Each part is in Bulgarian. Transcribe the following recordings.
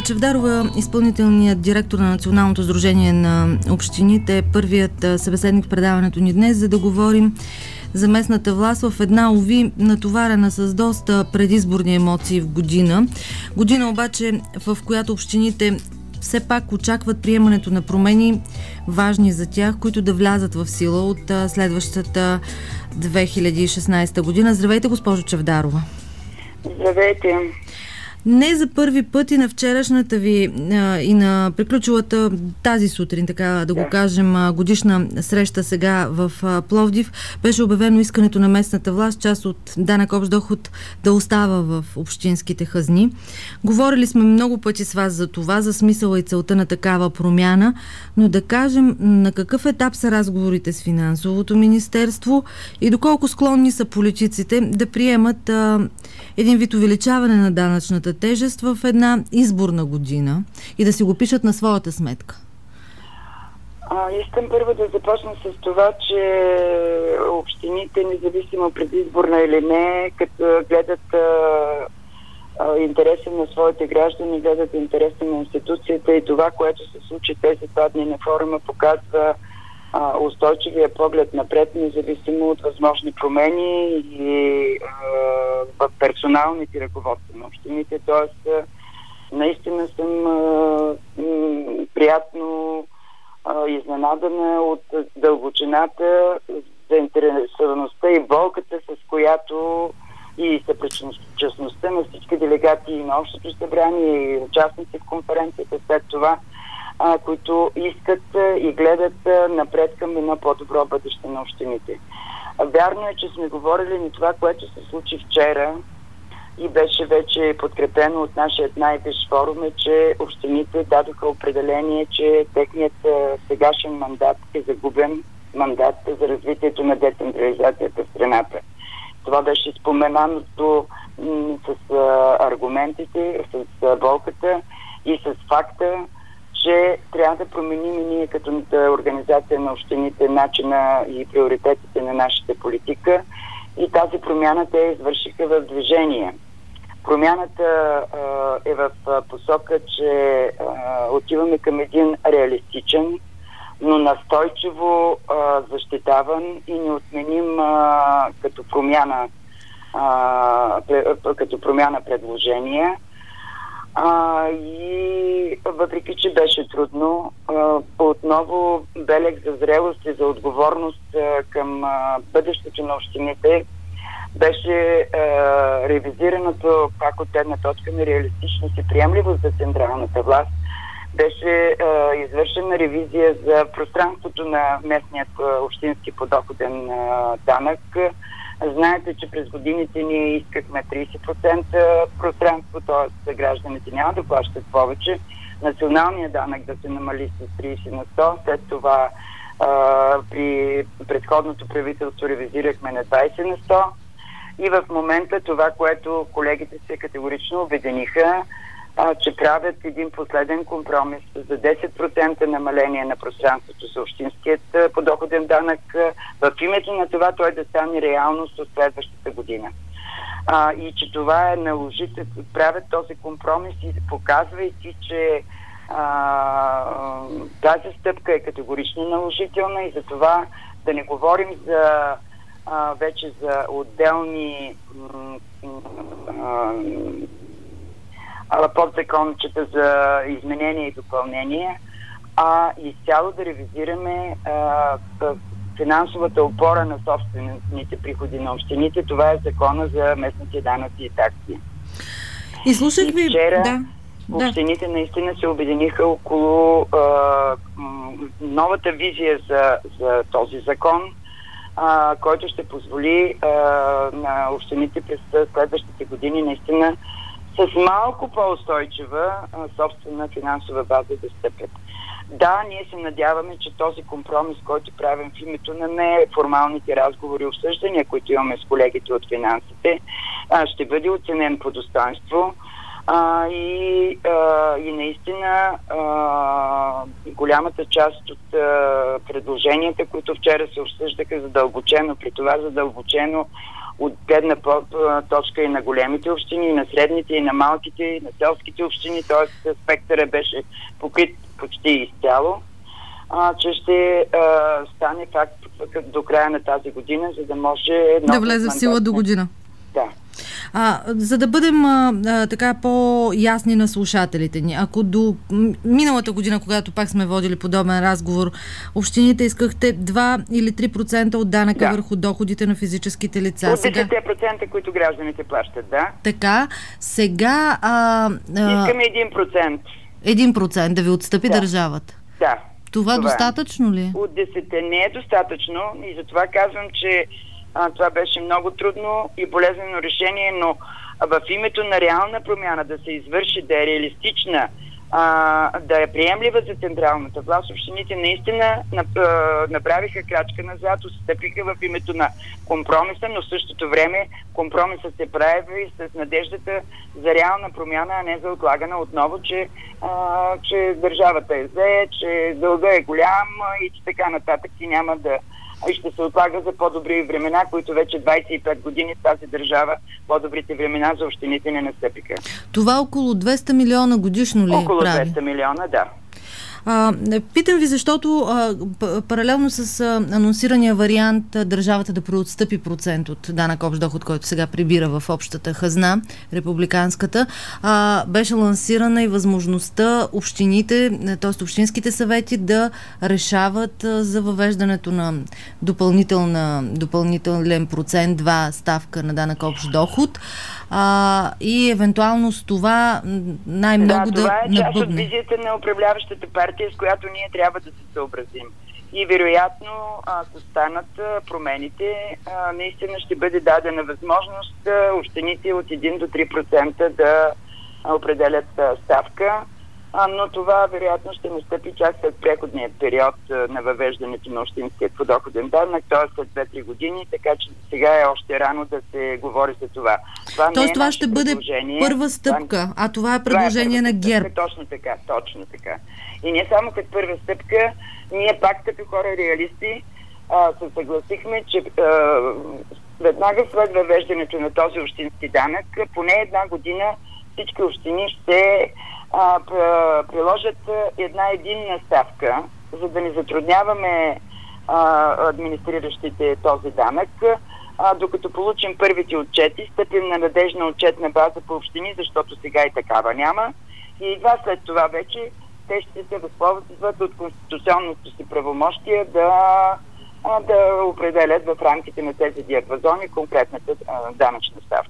Госпожа Чавдарова, изпълнителният директор на Националното сдружение на общините, е първият събеседник в предаването ни днес, за да говорим за местната власт в една, уви, натоварена с доста предизборни емоции в година. Година обаче, в която общините все пак очакват приемането на промени, важни за тях, които да влязат в сила от следващата 2016 година. Здравейте, госпожо Чавдарова. Здравейте. Не за първи път и на вчерашната ви и на приключилата тази сутрин, така да го кажем, годишна среща сега в Пловдив, беше обявено искането на местната власт, част от данък общ доход да остава в общинските хазни. Говорили сме много пъти с вас за това, за смисъла и целта на такава промяна, но да кажем на какъв етап са разговорите с финансовото министерство и доколко склонни са политиците да приемат един вид увеличаване на данъчната тежест в една изборна година и да си го пишат на своята сметка? Искам първо да започна с това, че общините, независимо предизборна или не, като гледат интереса на своите граждани, гледат интереса на институцията и това, което се случи тези 2 дни на форума, показва устойчивия поглед напред, независимо от възможни промени и в персоналните ръководства на общините. Тоест, наистина съм приятно изненадана от дълбочината, заинтересоваността и болката, с която и съпричастността на всички делегати на Общото събрание и участници в конференцията след това, които искат и гледат напред към едно по-добро бъдеще на общините. Вярно е, че сме говорили на това, което се случи вчера и беше вече подкрепено от нашия най-висш форум, че общините дадоха определение, че техният сегашен мандат е загубен мандат за развитието на децентрализацията в страната. Това беше споменато с аргументите, с болката и с факта, че трябва да променим и ние като организация на общините начина и приоритетите на нашата политика и тази промяна те извършиха в движение. Промяната е в посока, че отиваме към един реалистичен, но настойчиво защитаван и неотменим като промяна предложения. И въпреки, че беше трудно, отново белег за зрелост и за отговорност към бъдещето на общините беше ревизираното пак от една точка на реалистичност и приемливост за централната власт. Беше извършена ревизия за пространството на местният общински подоходен данък. Знаете, че през годините ние искахме 30% пространство, т.е. гражданите няма да плащат повече. Националният данък да се намали с 30 на 100. След това при предходното правителство ревизирахме на 20 на 100. И в момента това, което колегите се категорично обединиха, че правят един последен компромис за 10% намаление на пространството за общинският подоходен данък, в името на това той да стане реалност от следващата година. И че това е наложително, правят този компромис и показвайки, че тази стъпка е категорично наложителна и за това да не говорим вече за отделни подзакончета за изменение и допълнение, а изцяло да ревизираме финансовата опора на собствените приходи на общините. Това е закона за местните данъци и такси. И слушах ви... Вчера общините наистина се обединиха около новата визия за този закон, който ще позволи на общините през следващите години наистина с малко по-устойчива собствена финансова база да стъпят. Да, ние се надяваме, че този компромис, който правим в името на неформалните разговори и обсъждания, които имаме с колегите от финансите, ще бъде оценен по достоинство. И наистина голямата част от предложенията, които вчера се обсъждаха задълбочено, при това задълбочено от гледна точка и на големите общини, и на средните, и на малките, и на селските общини, т.е. спектъра беше покрит почти изцяло, че ще стане факт до края на тази година, за да може... Да влезе в сила до година. Да. За да бъдем така по-ясни на слушателите ни, ако до миналата година, когато пак сме водили подобен разговор, общините искахте 2 или 3% от данъка върху доходите на физическите лица. От 10%, които гражданите плащат, да. Така, сега... Искаме 1%. 1% да ви отстъпи държавата. Да. Това достатъчно ли? От 10 не е достатъчно и затова казвам, че това беше много трудно и болезнено решение, но в името на реална промяна да се извърши, да е реалистична, да е приемлива за централната власт, общините наистина направиха крачка назад, отстъпиха в името на компромиса, но в същото време компромисът се прави с надеждата за реална промяна, а не за отлагана отново, че държавата е зле, че дълга е голям и че така нататък и няма да... И ще се отлага за по-добри времена, които вече 25 години в тази държава по-добрите времена за общините не настъпиха. Това около 200 милиона годишно ли около прави? 200 милиона, да. Питам ви, защото паралелно с анонсирания вариант държавата да преотстъпи процент от данък общ доход, който сега прибира в общата хазна, републиканската, беше лансирана и възможността общините, т.е. общинските съвети да решават за въвеждането на допълнителен процент, 2 ставка на данък общ доход и евентуално с това най-много да това е част набъбне. От визията на управляващата партия, с която ние трябва да се съобразим. И вероятно, ако станат промените, наистина ще бъде дадена възможност общините от 1 до 3% да определят ставка, но това вероятно ще настъпи чак след преходния период на въвеждането на общинския подоходен данък, т.е. след 2-3 години, така че сега е още рано да се говори за това. Тоест това ще бъде първа стъпка, а това е предложение на ГЕРБ. Точно така. И не само като първа стъпка, ние пак като хора реалисти се съгласихме, че веднага след въвеждането на този общински данък, поне 1 година всички общини ще приложат една единна ставка, за да не затрудняваме администриращите този данък, докато получим първите отчети, стъпим на надежна отчетна база по общини, защото сега и такава няма. И едва след това вече те ще се възползват от конституционното си правомощие да определят в рамките на тези диапазони конкретната данъчна ставка.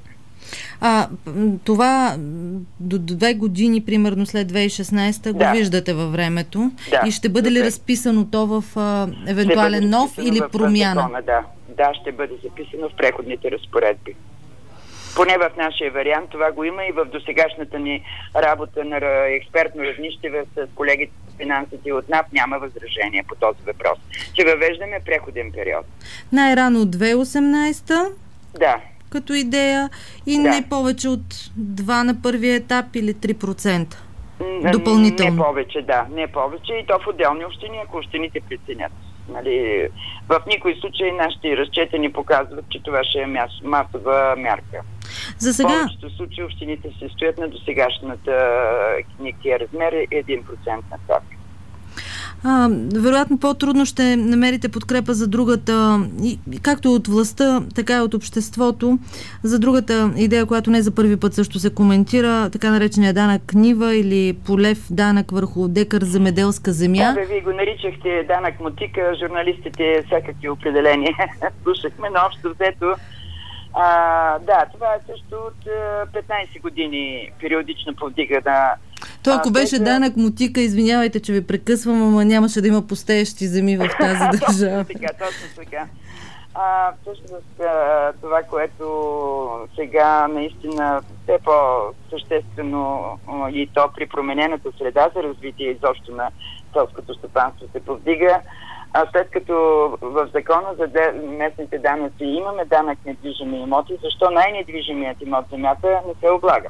Това до 2 години, примерно след 2016, го виждате във времето. И ще бъде ли разписано то в евентуален нов или промяна? Да, ще бъде записано в преходните разпоредби. Поне в нашия вариант това го има и в досегашната ни работа на експертно равнище с колегите с финансите от НАП няма възражение по този въпрос. Че въвеждаме преходен период. Най-рано от 2018 като идея и не повече от 2 на първия етап или 3% допълнително. Не повече и то в отделни общини, ако общините преценят. Нали, в никой случай нашите разчети ни показват, че това ще е масова мярка. За сега... В повечето случаи общините се стоят на досегашната никакия размер 1% на ставка. Вероятно по-трудно ще намерите подкрепа за другата, както от властта, така и от обществото, за другата идея, която не за първи път също се коментира, така наречения данък нива или полев данък върху декар земеделска земя. Вие го наричахте данък мотика, журналистите всякакви определения слушахме, но общо взето това е също от 15 години периодично повдига на... То ако беше данък мотика, извинявайте, че ви прекъсвам, ама нямаше да има пустеещи земи в тази държава. Точно така. Всъщност това, което сега наистина все по-съществено и то при променената среда за развитие изобщо на селското стопанство се повдига, след като в закона за местните данъци имаме данък недвижими имоти, защо най-недвижимият имот земята не се облага?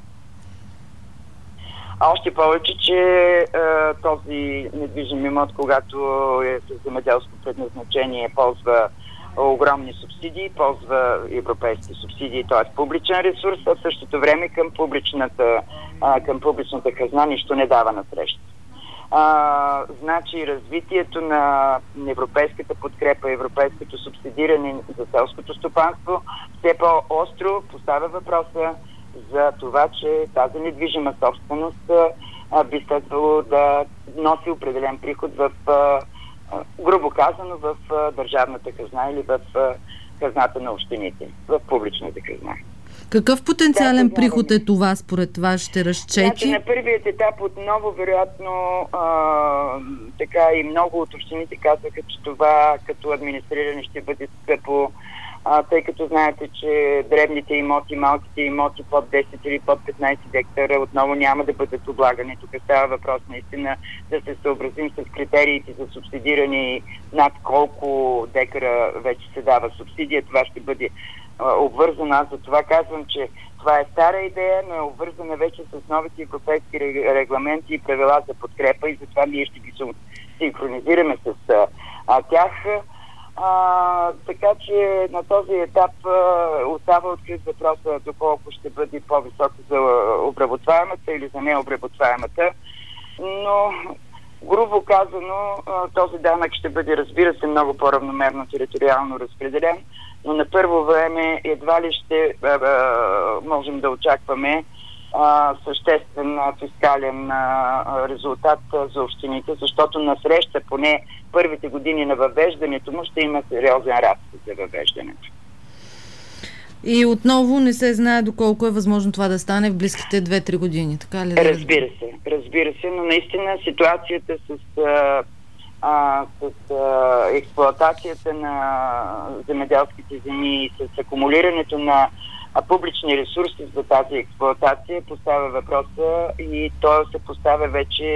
Още повече, че този недвижим имот, когато е с земеделско предназначение, ползва огромни субсидии, ползва европейски субсидии, т.е. публичен ресурс, а в същото време към публичната хазна нищо не дава на среща. Значи развитието на европейската подкрепа, европейското субсидиране за селското стопанство все по-остро поставя въпроса за това, че тази недвижима собственост би следвало да носи определен приход в, грубо казано, в държавната хазна или в хазната на общините, в публичната хазна. Какъв потенциален приход е това според вашите разчети? Значи, на първият етап отново, вероятно, така и много от общините казаха, че това като администриране ще бъде скъпо, тъй като знаете, че дребните имоти, малките имоти под 10 или под 15 гектара отново няма да бъдат облагани. Тук става въпрос наистина да се съобразим с критериите за субсидиране над колко декара вече се дава субсидия. Това ще бъде обвързано. Аз за това казвам, че това е стара идея, но е обвързана вече с новите европейски регламенти и правила за подкрепа и затова ние ще ги синхронизираме с тях. Така че на този етап остава открит въпроса доколко ще бъде по-високо за обработваемата или за необработваемата. Но грубо казано, този данък ще бъде, разбира се, много по-равномерно териториално разпределен, но на първо време едва ли ще можем да очакваме съществен фискален резултат за общините, защото насреща поне първите години на въвеждането му ще има сериозен разход за въвеждането. И отново не се знае доколко е възможно това да стане в близките 2-3 години, така ли? Разбира се, но наистина ситуацията с експлоатацията на земеделските земи и с акумулирането на публични ресурси за тази експлоатация поставя въпроса и то се поставя вече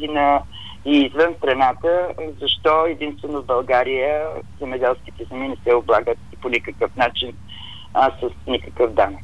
и извън страната, защо единствено в България земеделските земи не се облагат по никакъв начин с никакъв данък.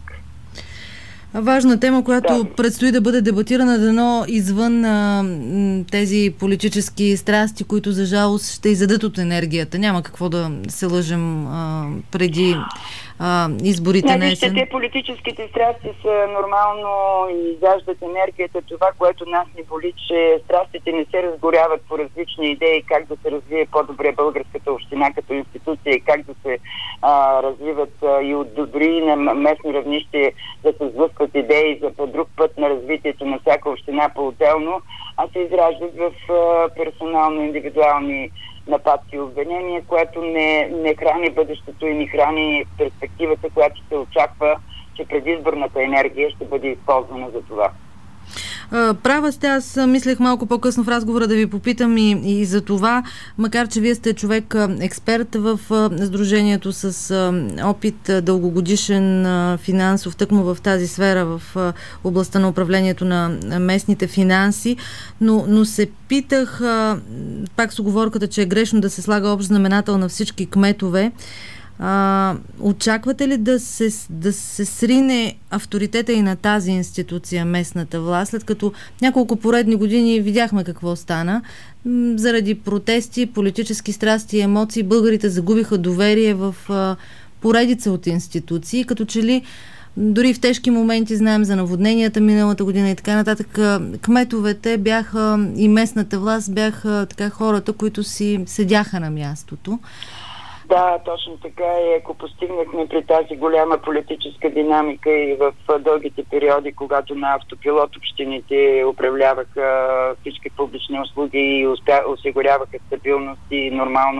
Важна тема, която предстои да бъде дебатирана, дано извън тези политически страсти, които за жалост ще изядат от енергията. Няма какво да се лъжем преди изборите на есен. Те политическите страсти са нормално и изяждат енергията. Това, което нас ни боли, че страстите не се разгоряват по различни идеи как да се развие по-добре българската община като институция и как да се развиват и дори на местно равнище да се сблъскват идеи за по-друг път на развитието на всяка община по-отделно, а се израждат в персонално-индивидуални нападки и обвинения, което не храни бъдещето и не храни перспективата, която се очаква, че предизборната енергия ще бъде използвана за това. Права сте, аз мислех малко по-късно в разговора да ви попитам и за това, макар че вие сте човек експерт в Сдружението с опит дългогодишен финансов, тъкмо в тази сфера, в областта на управлението на местните финанси, но се питах, пак с уговорката, че е грешно да се слага общ знаменател на всички кметове. Очаквате ли да се срине авторитета и на тази институция, местната власт, след като няколко поредни години видяхме какво стана? Заради протести, политически страсти и емоции българите загубиха доверие в поредица от институции, като че ли дори в тежки моменти, знаем за наводненията миналата година и така нататък, кметовете бяха и местната власт бяха така хората, които си седяха на мястото. Да, точно така и ако постигнахме при тази голяма политическа динамика и в дългите периоди, когато на автопилот общините управляваха всички публични услуги и осигуряваха стабилност и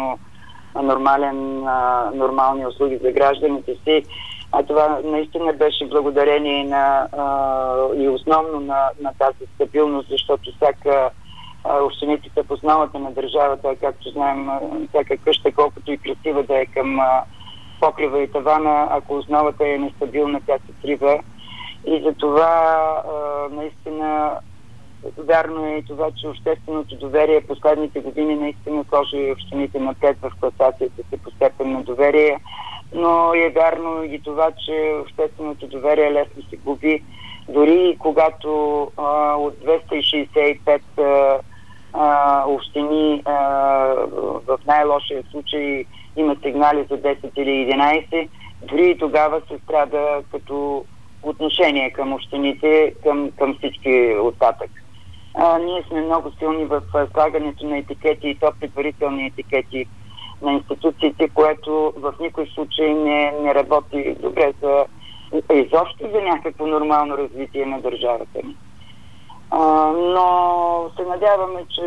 нормални услуги за гражданите си, а това наистина беше благодарение и основно на тази стабилност, защото общините са в основата на държавата, както знаем, всяка къща, колкото и красива да е към покрива и тавана, ако основата е нестабилна, тя се срива. И за това наистина вярно е и това, че общественото доверие последните години наистина сложи общините напред в класацията си по степен на доверие, но е вярно и това, че общественото доверие лесно се губи. Дори когато от 265 общини в най-лошия случай има сигнали за 10 или 11, дори и тогава се страда като отношение към общините, към всички оттатък. Ние сме много силни в слагането на етикети, и то предварителни етикети на институциите, което в никой случай не работи добре изобщо за някакво нормално развитие на държавата ни. Но се надяваме, че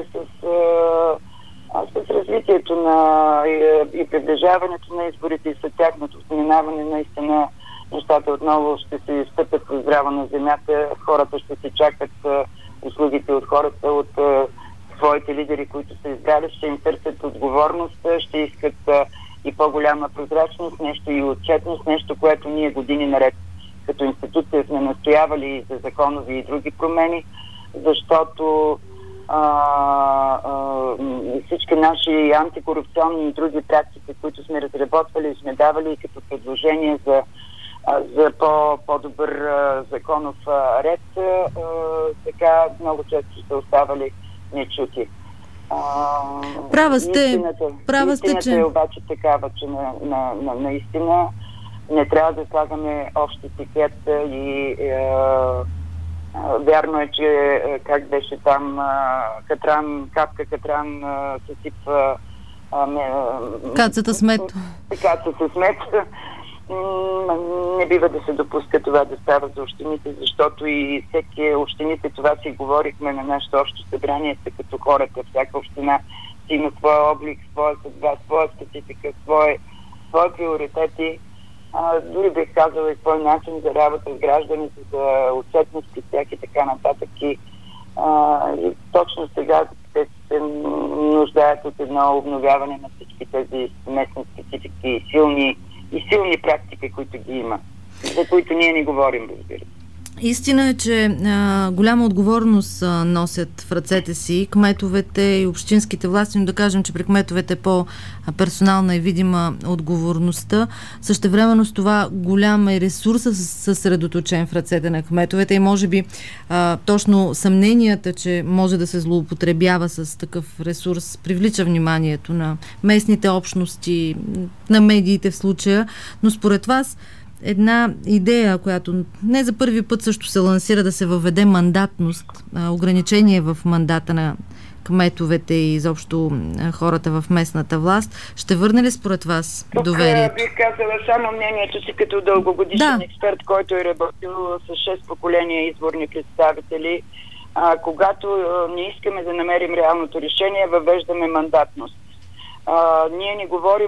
с развитието и приближаването на изборите и след тяхното минаване, наистина нещата отново ще се изстъпят здраво на земята, хората ще се чакат услугите от хората, от своите лидери, които са избрали, ще им търсят отговорност, ще искат и по-голяма прозрачност, нещо и отчетност, нещо, което ние години наред като институция сме настоявали за законови и други промени, защото всички наши антикорупционни и други практики, които сме разработвали, сме давали като предложение за по-добър законов ред, така много често са оставали нечути. Права сте, истината е обаче такава, че наистина не трябва да слагаме общ етикет и вярно е, че как беше там капка катран съсипва кацата с мед. Кацата с мед. Не бива да се допуска това да става за общините, защото и всеки общините, това си говорихме на нашето общо събрание, са като хората. Всяка община си има своя облик, своя съдба, своя специфика, свои приоритети. Дори бих казала и свой начин за работа с гражданите, за отчетност и всяки така нататък. И точно сега те се нуждаят от едно обновяване на всички тези местни специфики и силни практики, които ги има, за които ние не говорим, разбира се. Истина е, че голяма отговорност носят в ръцете си кметовете и общинските власти, но да кажем, че при кметовете е по-персонална и видима отговорността. Същевременно с това голям е ресурсът съсредоточен в ръцете на кметовете и може би точно съмненията, че може да се злоупотребява с такъв ресурс, привлича вниманието на местните общности, на медиите в случая, но според вас една идея, която не за първи път също се лансира, да се въведе мандатност, ограничение в мандата на кметовете и изобщо хората в местната власт. Ще върне ли според вас доверието? Бих казала само мнението си като дългогодишен експерт, който е работил с 6 поколения изборни представители. Когато не искаме да намерим реалното решение, въвеждаме мандатност. Ние не говорим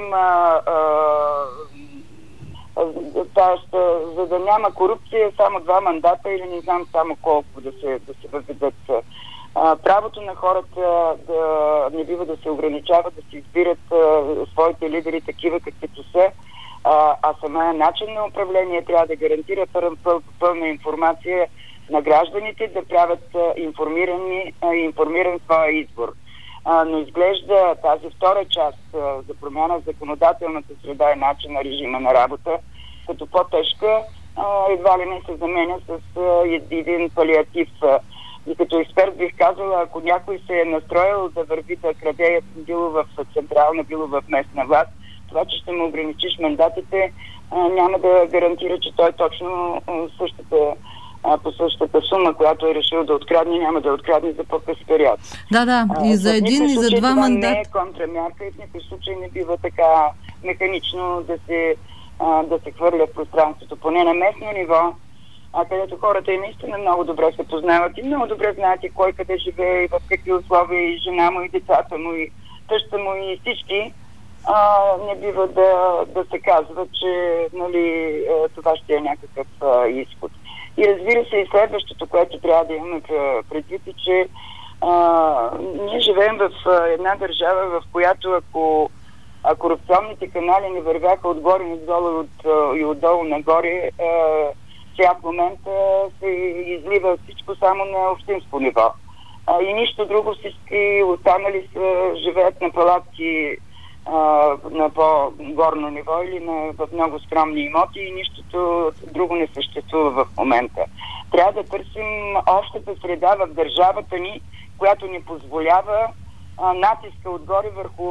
за да няма корупция, само 2 мандата или не знам само колко да се въведат. Правото на хората да не бива да се ограничава, да се избират своите лидери такива каквито са, а самия начин на управление трябва да гарантира пълна информация на гражданите, да правят информиран своя избор. Но изглежда тази втора част за промяна в законодателната среда и начин на режима на работа, като по-тежка, едва ли не се заменя с един палиатив. И като експерт бих казала, ако някой се е настроил да върви да краде било в централна, било в местна власт, това, че ще му ограничиш мандатите, няма да гарантира, че той точно по същата сума, която е решил да открадне, няма да открадне за по-къс период. Да, и за един, и за 2 мандата. Това не е контрамярка и в никой случай не бива така механично да се хвърля в пространството. Поне на местно ниво, където хората и наистина много добре се познават и много добре знаят и кой къде живее, и в какви условия, и жена му, и децата му, и тъща му, и всички. Не бива да се казва, че това ще е някакъв изход. И разбира се, и следващото, което трябва да имаме предвид, е, че ние живеем в една държава, в която ако корупционните канали не вървяха отгоре надолу и отдолу нагоре, сега в момента се излива всичко само на общинско ниво. И нищо друго, всички останали живеят на палатки на по-горно ниво или в много скромни имоти и нищото друго не съществува в момента. Трябва да търсим общата среда в държавата ни, която ни позволява натиска отгоре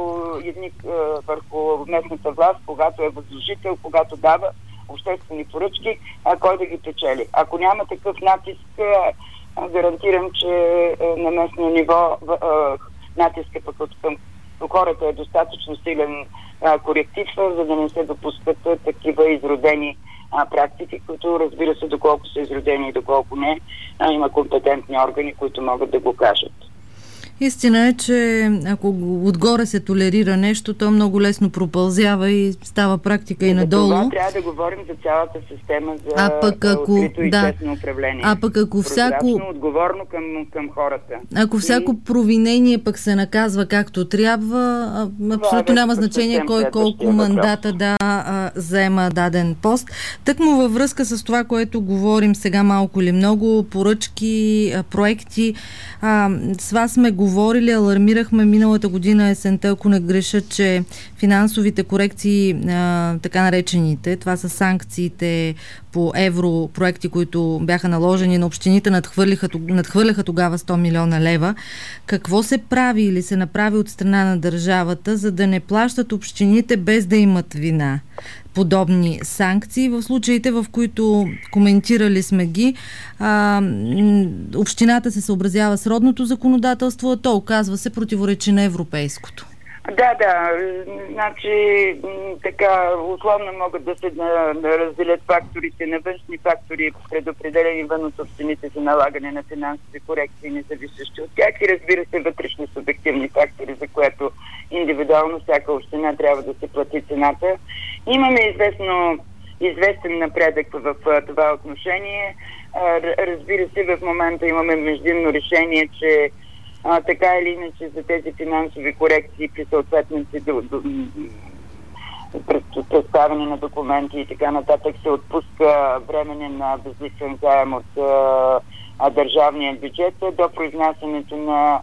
върху местната власт, когато е възложител, когато дава обществени поръчки, кой да ги печели. Ако няма такъв натиск, гарантирам, че на местно ниво натиска пък към хората е достатъчно силен коректив, за да не се допускат такива изродени практики, които, разбира се, доколко са изродени и доколко не, има компетентни органи, които могат да го кажат. Истина е, че ако отгоре се толерира нещо, то много лесно пропълзява и става практика и надолу. Това трябва да говорим за цялата система за открито и честно управление. А пък ако всяко... отговорно към хората. Ако всяко провинение пък се наказва както трябва, абсолютно няма значение кой колко мандата да заема даден пост. Тъкмо във връзка с това, което говорим сега малко или много, поръчки, проекти, с вас сме говорили, алармирахме миналата година есента, ако не греша, че финансовите корекции, така наречените, това са санкциите по европроекти, които бяха наложени на общините, надхвърляха тогава 100 милиона лева. Какво се прави или се направи от страна на държавата, за да не плащат общините без да имат вина подобни санкции? В случаите, в които коментирали сме ги, общината се съобразява с родното законодателство, а то, оказва се, противоречи на европейското. Да. Значи, така, условно могат да се разделят факторите на външни фактори, предопределени вън от общините за налагане на финансови корекции, независещи от тях, и, разбира се, вътрешни субективни фактори, за което индивидуално всяка община трябва да се плати цената. Имаме известен напредък в това отношение. Разбира се, в момента имаме междинно решение, че така или иначе за тези финансови корекции при съответните представяне на документи и така нататък се отпуска временен безлихвен заем от държавния бюджет до произнасянето на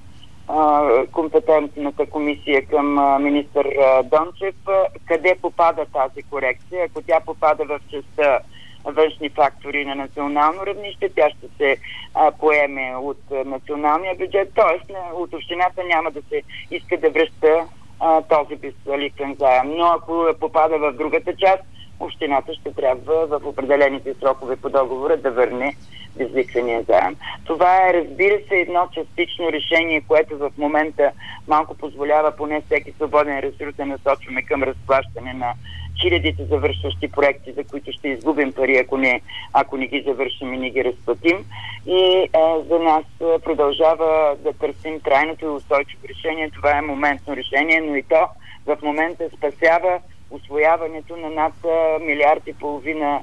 компетентната комисия към министър Дончев. Къде попада тази корекция? Ако тя попада в частта външни фактори на национално равнище, тя ще се поеме от националния бюджет, т.е. от общината няма да се иска да връща този безлихвен заем. Но ако попада в другата част, общината ще трябва в определените срокове по договора да върне безлихвения заем. Това е, разбира се, едно частично решение, което в момента малко позволява поне всеки свободен ресурс да насочваме към разплащане на хилядите завършващи проекти, за които ще изгубим пари, ако не ги завършим и не ги разплатим. И за нас продължава да търсим трайното и устойчиво решение. Това е моментно решение, но и то в момента спасява усвояването на над 1,5 милиарда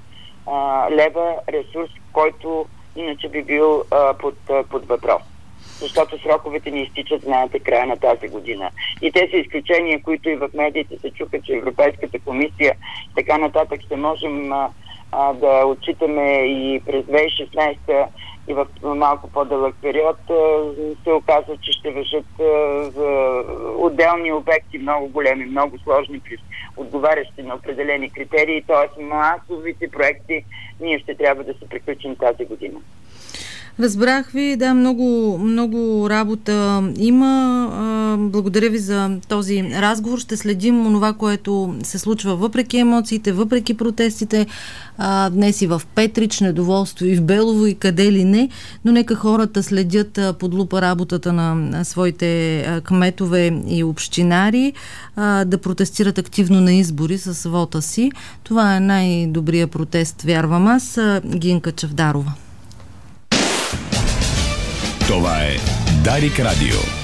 лева ресурс, който иначе би бил под въпрос. Защото сроковете ни изтичат, знаете, края на тази година. И тези изключения, които и в медиите се чуха, че Европейската комисия така нататък ще можем да отчитаме и през 2016 и в малко по-дълъг период, се оказва, че ще важат за отделни обекти, много големи, много сложни, отговарящи на определени критерии, т.е. масовите проекти ние ще трябва да се приключим тази година. Разбрах ви, да, много работа има. Благодаря ви за този разговор. Ще следим онова, което се случва въпреки емоциите, въпреки протестите. Днес и в Петрич, недоволство и в Белово и къде ли не, но нека хората следят под лупа работата на своите кметове и общинари, да протестират активно на избори с вота си. Това е най-добрият протест, вярвам аз. Гинка Чавдарова. Това е Дарик Радио.